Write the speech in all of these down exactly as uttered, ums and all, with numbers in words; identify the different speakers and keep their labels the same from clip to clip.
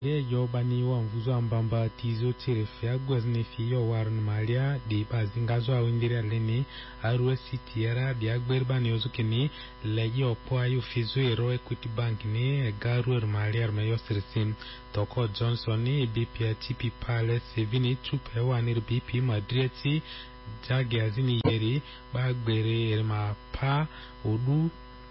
Speaker 1: yo bani wa mvuzo ambamba tizo tirefia gwazne fiyo warn malia di bazingazo awindira leni arwe sitiera di agberba ni ozukini legi opo ayu fizo ero equity bank ni garu malia armeyo sirsim toko Johnson ni B P T P Palace sevini tupe wanir B P Madriati jage azini yeri bagbere erma pa odu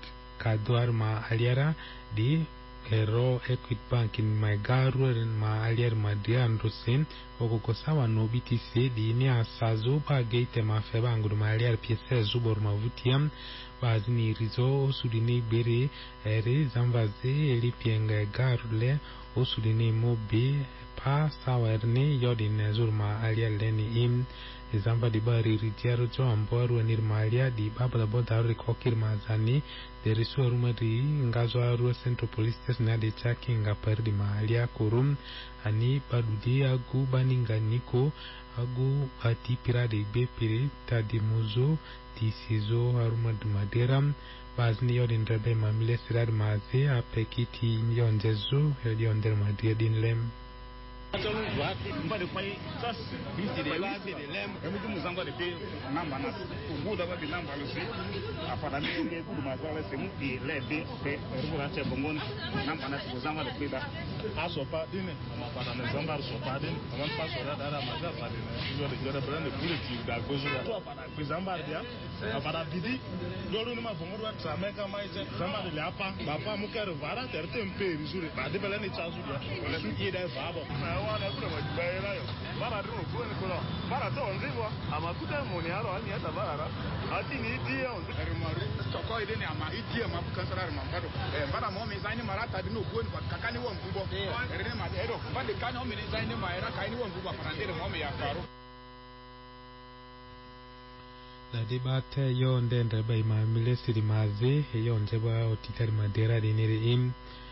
Speaker 1: kadwar ma aliara di ero equity bank in my garu in ma aliar madia androsin okokosawa no B T C di ni asazo ba gate ma feba nguru ma aliar piese zubor ma vutiam bazini rizo osudini bere ere zamvaze eli pienga garule osudini mobe pa sawerne yodin zurma aliar leni im Zamba di bari ritiaro jo amboru anir malia di baba boda rekokir mazani deri suaruma di ngazo aru central police station na de chaki nga perdi malia kurum ani badudi agu baninga niko agu ati pira de bepiri tadi muzo di sizo aruma di maderam bazni yodin rebe mamile sirad maze apekiti yonjezu yonder madia din lem
Speaker 2: Actually, what? But if I just use the last the lamb, and we do something to pay number, good about the number, you see. After that, we go to my palace, and we let the regular Chebongon number to Zamba the Pida. As of Padin, my father, and Zamba so Padin, one pass or that, I'm a Zamba, you are the brand of bullet that goes to Zamba there. After that, Didi, Loruna from what Sameka might say, Zamba the Lapa, Papa Muka, Vara, they're tempe, Missouri, but the Belani Chasu, you eat a father. Wana kule mwajibaye yo bara dro kuone kula bara to nziwa amakuta moni aro ani hata bara ati ni die on erimaru toko ile ni ama idie mabuka sarari mambado eh bara mo mezani marata dino kuone kwa kakani wa mbubo erene ma ero bande kana o mezani maera kaini wa mbubo parandere mo me ya karo
Speaker 1: la debate yo ndende bai ma milesiri maze yo ndeba otitari madera dinere im